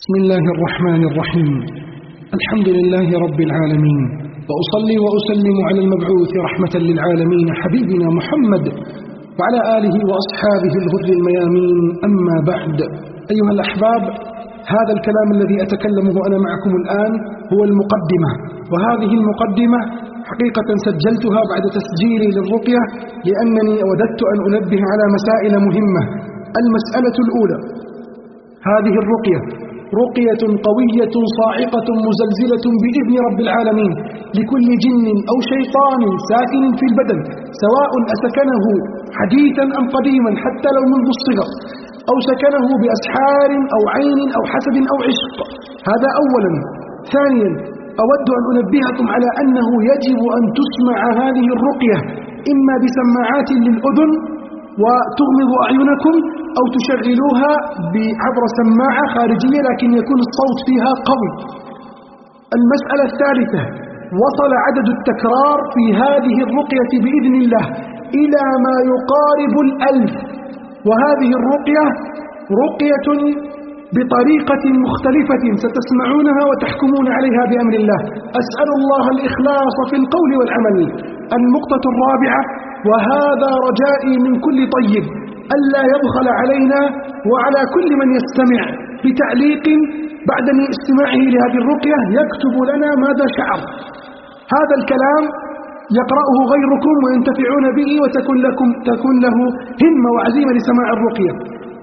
بسم الله الرحمن الرحيم. الحمد لله رب العالمين، وأصلي وأسلم على المبعوث رحمة للعالمين حبيبنا محمد وعلى آله وأصحابه الغر الميامين. أما بعد، أيها الأحباب، هذا الكلام الذي أتكلمه أنا معكم الآن هو المقدمة، وهذه المقدمة حقيقة سجلتها بعد تسجيلي للرقية لأنني وددت أن أنبه على مسائل مهمة. المسألة الأولى: هذه الرقية رقية قوية صاعقة مزلزلة بإذن رب العالمين لكل جن أو شيطان ساكن في البدن، سواء أسكنه حديثا أم قديما حتى لو منذ الصغر، أو سكنه بأسحار أو عين أو حسد أو عشق. هذا أولا. ثانيا، أود أن أنبهكم على أنه يجب أن تسمع هذه الرقية إما بسماعات للأذن وتغمض أعينكم، أو تشغلوها عبر سماعة خارجية لكن يكون الصوت فيها قوي. المسألة الثالثة: وصل عدد التكرار في هذه الرقية بإذن الله إلى ما يقارب 1000، وهذه الرقية رقية بطريقة مختلفة ستسمعونها وتحكمون عليها بأمر الله. أسأل الله الإخلاص في القول والعمل. النقطة الرابعة، وهذا رجائي من كل طيب، ألا يبخل علينا وعلى كل من يستمع بتعليق بعد استماعه لهذه الرقية يكتب لنا ماذا شعر. هذا الكلام يقرأه غيركم وينتفعون به وتكون له همة وعزيمة لسماع الرقية.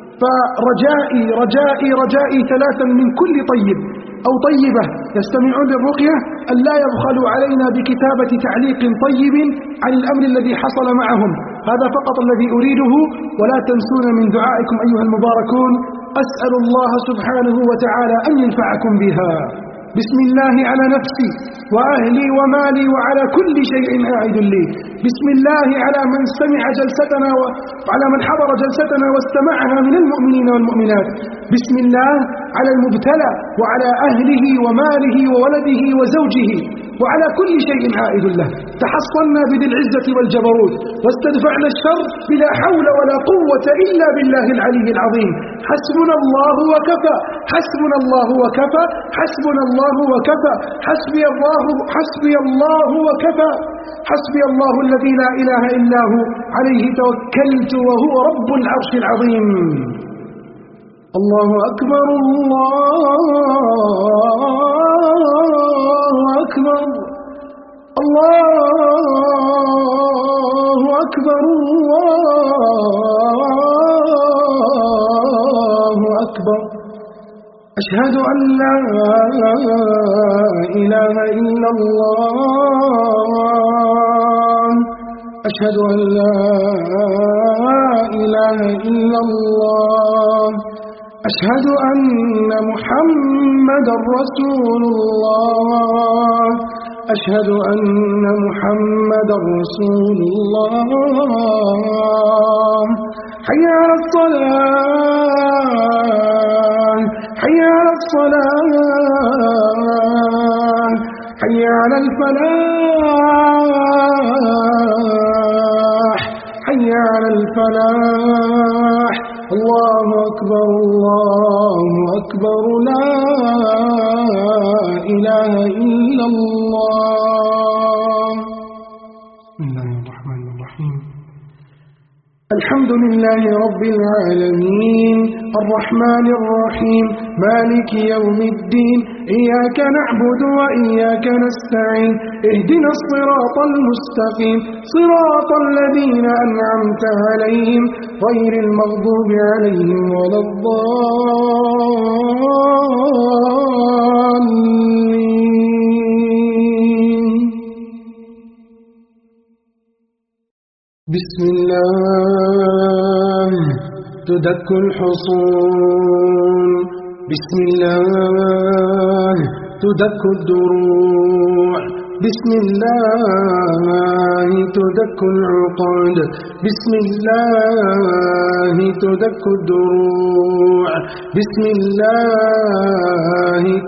فرجائي رجائي رجائي ثلاثا من كل طيب أو طيبة يستمعون للرقية أن لا يبخلوا علينا بكتابة تعليق طيب عن الأمر الذي حصل معهم. هذا فقط الذي أريده، ولا تنسون من دعائكم أيها المباركون. أسأل الله سبحانه وتعالى أن ينفعكم بها. بسم الله على نفسي وأهلي ومالي وعلى كل شيء عائد لي. بسم الله على من سمع جلستنا وعلى من حضر جلستنا واستمعها من المؤمنين والمؤمنات. بسم الله على المبتلى وعلى أهله وماله وولده وزوجه وعلى كل شيء عائد له. تحصلنا بذي العزة والجبروت واستدفعنا الشر بلا حول ولا قوة إلا بالله العلي العظيم. حسبنا الله وكفى، حسبنا الله وكفى، حسبنا الله وكفى، حسبي الله وكفى، حسبي الله الذي لا إله إلا هو عليه توكلت وهو رب العرش العظيم. الله أكبر، الله أكبر، الله أكبر، الله أكبر. أشهد أن لا إله إلا الله، أشهد أن لا إله إلا الله، أشهد أن محمدا رسول الله، أشهد أن محمدا رسول الله. حي على الصلاة، حي على الصلاة، حي على الفلاح، حي على الفلاح. الله أكبر، الله أكبر، لا إله إلا الله. بسم الله الرحمن الرحيم. الحمد لله رب العالمين الرحمن الرحيم مالك يوم الدين، إياك نعبد وإياك نستعين، اهدنا الصراط المستقيم، صراط الذين أنعمت عليهم غير المغضوب عليهم ولا الضالين. بسم الله تدك الحصون، بسم الله تدك الدروع، بسم الله تدك العقد، بسم الله تدك الدروع، بسم الله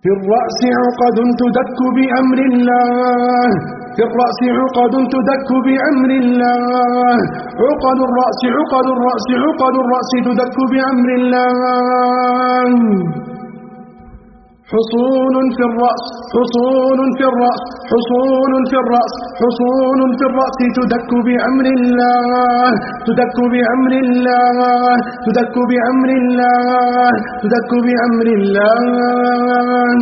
في الرأس عقد تدك بأمر الله، في الرأس عقد تدك بأمر الله، عقد الرأس عقد الرأس عقد الرأس تدك بأمر الله. حصون في الرأس حصون في الرأس حصون في الرأس حصون في الرأس تدك بأمر الله، تدك بأمر الله، تدك بأمر الله، تدك بأمر الله.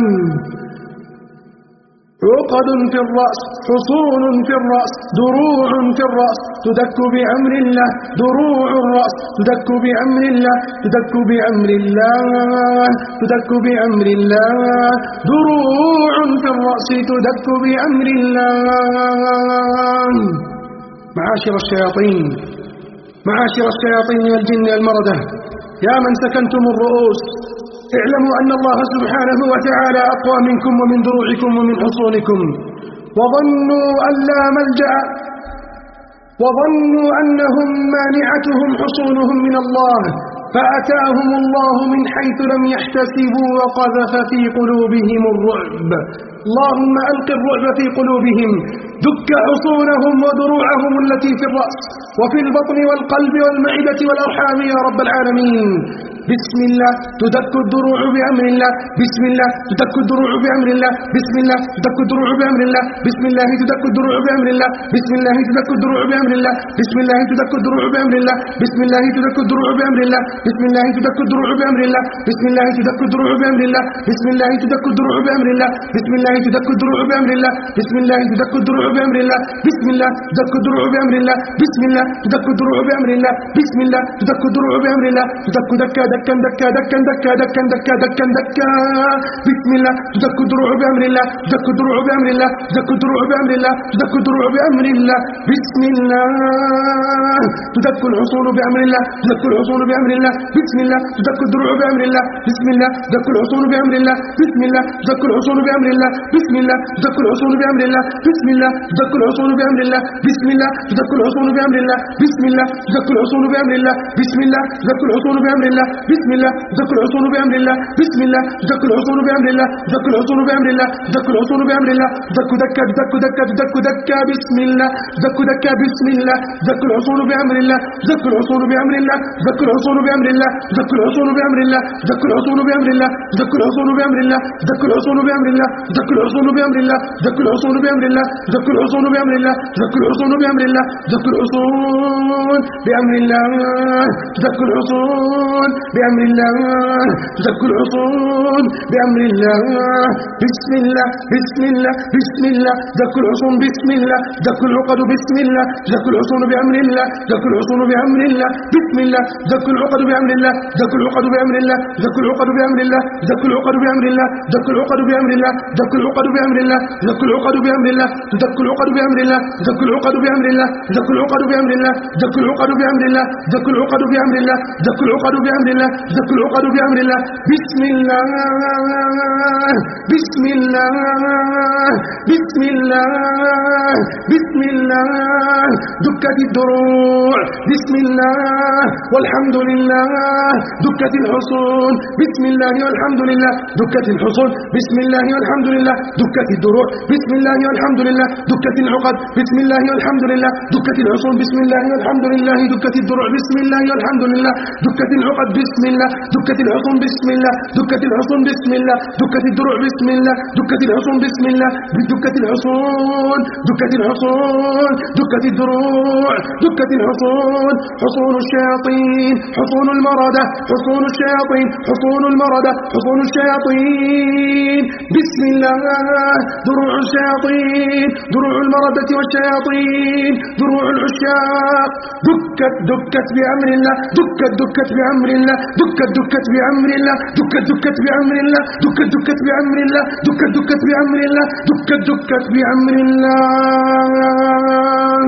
عقد في الرأس حصون في الرأس دروع في الرأس تدك بأمر الله، دروع الرأس تدك بأمر الله، تدك بأمر الله، تدك بأمر الله. دروع في الرأس تدك بأمر الله. معاشر الشياطين، معاشر الشياطين والجن والمردة، يا من سكنتم الرؤوس، اعلموا أن الله سبحانه وتعالى أقوى منكم ومن دروعكم ومن حصونكم. وظنوا أن لا ملجأ، وظنوا أنهم مانعتهم حصونهم من الله، فأتاهم الله من حيث لم يحتسبوا وقذف في قلوبهم الرعب. اللهم ألق الرعب في قلوبهم، دك حصونهم ودروعهم التي في الرأس وفي البطن والقلب والمعدة والأرحام يا رب العالمين. بسم الله تدك الدروع بأمر الله، بسم الله تدك الدروع بأمر الله، بسم الله تدك الدروع بأمر الله، بسم الله تدك الدروع بأمر الله، بسم الله تدك الدروع بأمر الله، بسم الله تدك الدروع بأمر الله، بسم الله تدك الدروع بأمر الله، بسم الله تدك الدروع بأمر الله، بسم الله تدك الدروع بأمر الله، بسم الله تدك الدروع بأمر الله، بسم الله تدك الدروع بأمر الله، بسم الله تدك الدروع بأمر الله، بسم الله تدك الدروع بأمر الله، بسم الله تدك الدروع بأمر الله، بسم الله تدك الدروع بأمر الله، تدك دكا دكا دكا دكا دكا دكا دكا دكا دكا. بسم الله تدك الدروع بأمر الله، تدك الدروع بأمر الله، تدك الدروع بأمر الله، تدك الدروع بأمر الله. بسم الله تدك الحصول بأمر الله، تدك الحصول بأمر الله، بسم الله تدك الدروع بأمر الله، بسم الله تدك الحصول بأمر الله، بسم الله تدك الحصول بأمر الله، بسم الله تدك الحصول بأمر الله، بسم الله تدك الحصول بأمر الله، بسم الله تدك الحصول بأمر الله، بسم الله تدك الحصول بأمر الله، بسم الله تدك الحصول بأمر الله، بسم الله تدك الحصول بأمر الله، بسم الله تدك الحصول بأمر الله، تدك الحصول بأمر الله، تدك الحصول بأمر الله. دك دكا دك دكا دك دكا بسم الله، دك دكا بسم الله، دك الحصول بأمر الله، دك الحصول بأمر الله، دك الحصول بأمر الله، دك الحصول بأمر الله، دك الحصول بأمر الله، دك الحصول بأمر الله، دك الحصول بأمر الله، دك الحصول بأمر الله، دك الحصول بأمر الله، دك الحصول بأمر الله، دك الحصول بأمر الله، دك الحصول بأمر الله، دك الحصول بأمر الله، دك الحصول بأمر الله. بسم الله بسم الله بسم الله، دك الحصون بسم الله، دك العقد بسم الله، دك الحصون بأمر الله، دك الحصون بأمر الله. بسم الله دك العقد بأمر الله، دك العقد بأمر الله، دك العقد بأمر الله، دك العقد بأمر الله، دك العقد بأمر الله، دك العقد بأمر الله، دك العقد بأمر الله، دك العقد بأمر الله، دك العقد بأمر الله، دك العقد بأمر الله، دك العقد بأمر الله، دك العقد بأمر الله، دك العقد بأمر الله، دك العقد بأمر الله. بسم الله بسم الله بسم الله بسم الله دكت الدروع، بسم الله والحمد لله. دكت الحصون، بسم الله والحمد لله. دكت الحصون، بسم الله والحمد لله. دكت الدروع، بسم الله والحمد لله. دكت العقد، بسم الله والحمد لله. دكت الحصون، بسم الله والحمد لله. دكت الدروع، بسم الله والحمد لله. دكت العقد، بسم الله. دكت الحصون، بسم الله. دكت الحصون، بسم الله. دكت الدروع، بسم الله. دكت الحصون، بسم الله. دكت الحصون، دكت الحصون، دكت الدروع، دكت الحصون. حصون الشياطين، حصون المردة، حصون الشياطين، حصون المردة، حصون الشياطين. بسم الله دروع الشياطين، دروع المردة والشياطين، دروع العشاق. دكت دكت بأمر الله، دكت دكت بأمر الله، دكت دكت بأمر الله، دكت دكت بأمر الله، دكت دكت بأمر الله، دكت دكت بأمر الله، دكت دكت بأمر الله.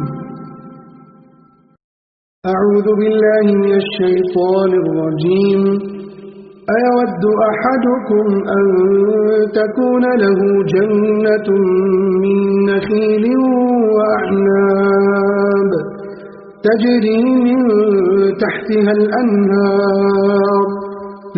أعوذ بالله من الشيطان الرجيم. أيود أحدكم أن تكون له جنة من نخيل وأعناب تجري من تحتها الأنهار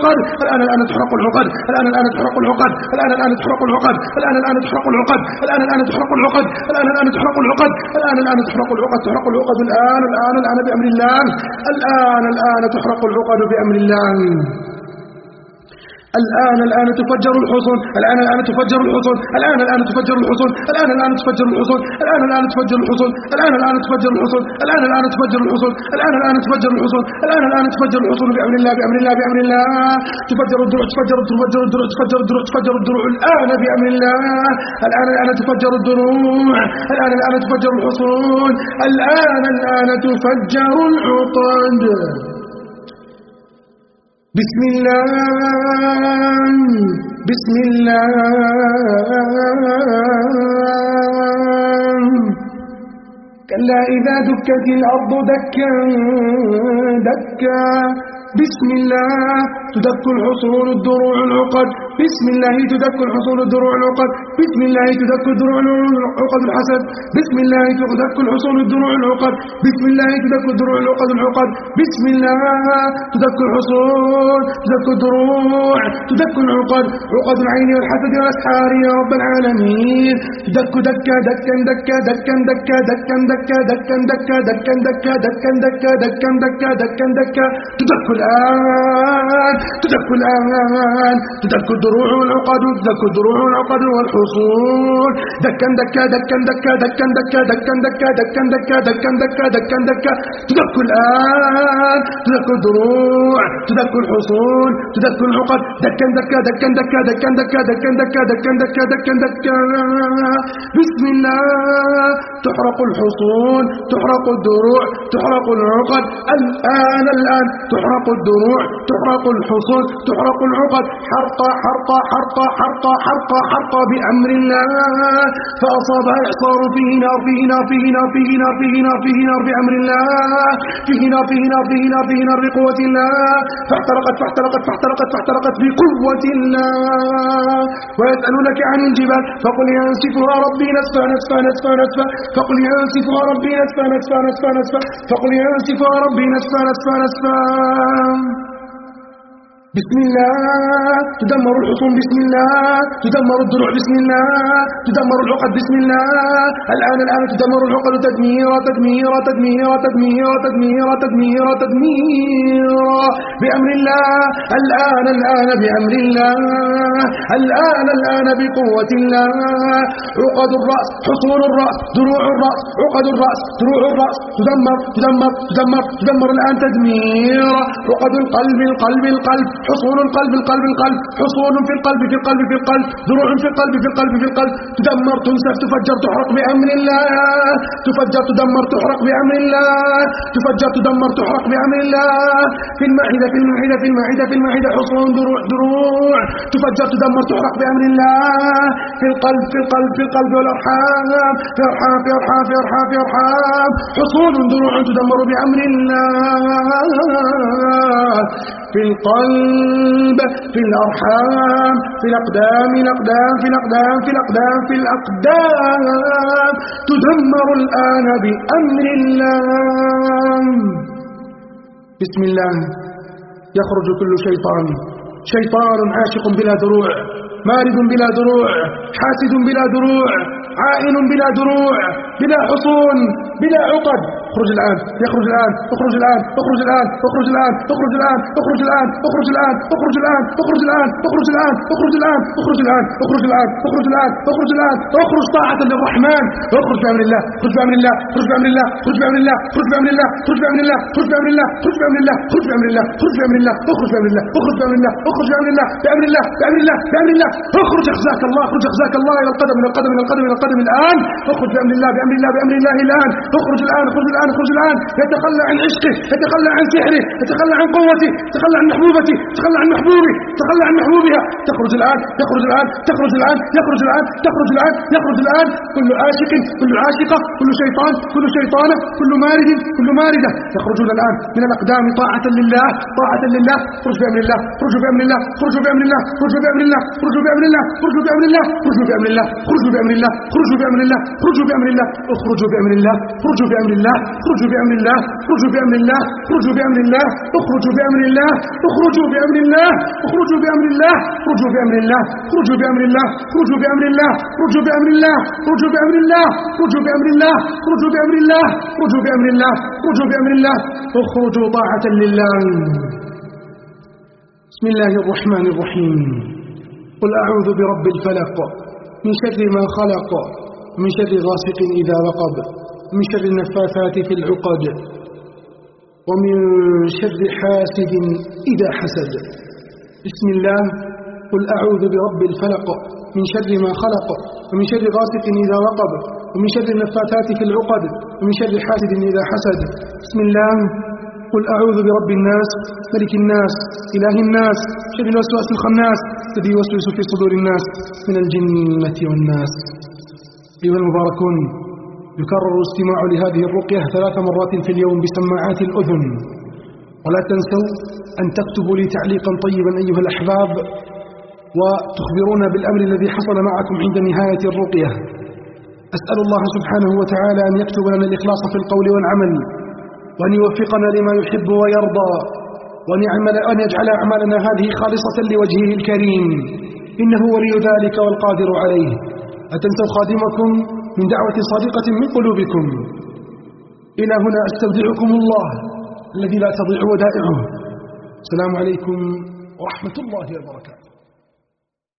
العقد، الآن تحرق العقد، الآن تحرق العقد، الآن تحرق العقد، الآن تحرق العقد، الآن تحرق العقد، الآن تحرق العقد، الآن تحرق العقد، تحرق العقد الآن بأمر الله، الآن تحرق العقد بأمر الله. الآن تفجر الحصون، الآن تفجر الحصون، الآن تفجر الحصون، الآن تفجر الحصون، الآن تفجر الحصون، الآن تفجر الحصون، الآن تفجر الحصون، الآن تفجر الحصون، الآن تفجر الحصون بأمر الله بأمر الله بأمر الله. تفجر الدروع تفجر الدروع تفجر الدروع تفجر الدروع الآن بأمر الله. الآن تفجر الدروع، الآن تفجر الحصون، الآن تفجر العقد. بسم الله بسم الله. كلا إذا دكت الأرض دكا دكا. بسم الله تدك الحصون الدروع العقد. بسم الله تدك الحصون الدروع العقد. بسم الله تدك الدروع العقد الحسد. بسم الله تدك الحصون الدروع العقد. بسم الله تدك الدروع العقد العقد. بسم الله تدك الحصون تدك الدروع تدك العقد. عقد العين والحسد والأسحار يا رب العالمين. تدك دكا دكا دكا دكا دكا دكا دكا دكا دكا دكا دكا دكا دكا دكا دكا دكا دكا. تدك الآن تدك الآن تدك الدروع والعقد تدك الدروع والعقد والحصون. دكا دكا دكا دكا دكا دكا دكا دكا دكا دكا دكا دكا دكا دكا. تدك الآن تدك الدروع تدك الحصون تدك العقد. دكا دكا دكا دكا دكا دكا دكا دكا دكا دكا دكا دكا. بسم الله تحرق الحصون تحرق الدروع تحرق العقد. الآن تحرق الدروع تحرق الحصون تحرق العقد. حرقا حرقا حرقا حرقا حرقا حرقا بأمر الله. فأصابها إعصار فيه نار فيه نار فيه نار فيه نار فيه نار فيه نار بأمر الله. فيه نار فيه نار فيه نار فيه نار بقوة الله. فاحترقت فاحترقت فاحترقت فاحترقت بقوة الله. ويسألونك عن الجبال فقل ينسفها ربي نسفا نسفا نسفا نسفا. فقل ينسفها ربي نسفا نسفا نسفا نسفا. فقل ينسفها ربي نسفا نسفا نسفا. بسم الله تدمر الحصون. بسم الله تدمر الدروع. بسم الله تدمر العقد. بسم الله الآن تدمر العقد تدميرا تدميرا تدميرا تدميرا تدميرا تدميرا تدميرا بأمر الله. الآن بأمر الله. الآن بقوة الله. عقد الرأس حصون الرأس دروع الرأس عقد الرأس دروع الرأس تدمر تدمر تدمر تدمر الآن تدميرا. عقد القلب القلب القلب حصون القلب القلب القلب حصون في القلب في القلب في القلب دروع في القلب في القلب في القلب. تدمر تنسف تفجر تحرق بأمر الله. تفجر تدمر تحرق بأمر الله. تفجر تدمر تحرق بأمر الله. في المعدة في المعدة في المعدة في المعدة حصون دروع دروع تفجر تدمر تحرق بأمر الله. في القلب في القلب في القلب والأرحام في أرحام في أرحام في أرحام في أرحام حصون دروع تدمر بأمر الله. في القلب في الأرحام في الأقدام الأقدام في الأقدام في الأقدام في الأقدام تدمر الآن بأمر الله. بسم الله يخرج كل شيطان شيطان عاشق بلا دروع مارد بلا دروع حاسد بلا دروع عائن بلا دروع بلا حصون بلا عقد. اخرج الآن يخرج الآن اخرج الآن اخرج الآن اخرج الآن اخرج الآن اخرج الآن اخرج الآن اخرج الآن اخرج الآن اخرج الآن اخرج الآن اخرج الآن اخرج الآن اخرج الآن اخرج الآن اخرج طاعة للرحمن. اخرج بأمر الله اخرج بأمر الله اخرج بأمر الله اخرج بأمر الله اخرج بأمر الله اخرج بأمر الله اخرج بأمر الله اخرج بأمر الله اخرج بأمر الله اخرج بأمر الله اخرج بأمر الله اخرج بأمر الله اخرج بأمر الله بأمر الله بأمر الله بأمر الله. اخرج اخزاك الله اخرج اخزاك الله إلى القدم إلى القدم إلى القدم إلى القدم الآن. اخرج بأمر الله بأمر الله بأمر الله الآن. اخرج الآن اخرج الآن اخرج الآن. يتخلى عن عشقه يتخلى عن سحره يتخلى عن قوته يتخلى عن محبوبته يتخلى عن محبوبه يتخلى عن محبوبها. تخرج الآن يخرج الآن تخرج الآن يخرج الآن تخرج الآن يخرج الآن. كل عاشق كل عاشقة كل شيطان كل شيطانة كل مارد كل ماردة يخرجون الآن من الأقدام طاعة لله طاعة لله. اخرج بأمر الله اخرج بأمر الله اخرج بأمر الله اخرج بأمر الله اخرج بأمر الله اخرج بأمر الله اخرج بأمر الله اخرج بأمر الله اخرج بأمر الله اخرج بأمر الله اخرج بأمر الله اخرج بأمر الله اخرجوا بأمر الله، اخرجوا بأمر الله، اخرجوا بأمر الله، اخرجوا بأمر الله، اخرجوا بأمر الله، اخرجوا بأمر الله، اخرجوا بأمر الله، اخرجوا بأمر الله، اخرجوا بأمر الله، اخرجوا بأمر الله، اخرجوا بأمر الله، اخرجوا بأمر الله، اخرجوا بأمر الله، اخرجوا بأمر الله، اخرجوا بأمر الله، اخرجوا طاعة لله. بسم الله الرحمن الرحيم. قل أعوذ برب الفلق من شر ما خلق ومن شر غاسق إذا وقب ومن شر النفاثات في العقد ومن شر حاسد إذا حسد. بسم الله. قل أعوذ برب الفلق من شر ما خلق ومن شر غاسق إذا وقب ومن شر النفاثات في العقد ومن شر حاسد إذا حسد. بسم الله. قل أعوذ برب الناس ملك الناس إله الناس شر الوسواس الخناس الذي يوسوس في صدور الناس من الجنة والناس. أيها المباركون، يكرر الاستماع لهذه الرقية 3 مرات في اليوم بسماعات الأذن، ولا تنسوا أن تكتبوا لي تعليقا طيبا أيها الأحباب، وتخبرونا بالأمر الذي حصل معكم عند نهاية الرقية. أسأل الله سبحانه وتعالى أن يكتب لنا الإخلاص في القول والعمل، وأن يوفقنا لما يحب ويرضى، وأن يجعل أعمالنا هذه خالصة لوجهه الكريم، إنه ولي ذلك والقادر عليه. لا تنسوا خادمكم من دعوة صادقة من قلوبكم. إلى هنا أستودعكم الله الذي لا تضيع ودائعه. السلام عليكم ورحمة الله وبركاته.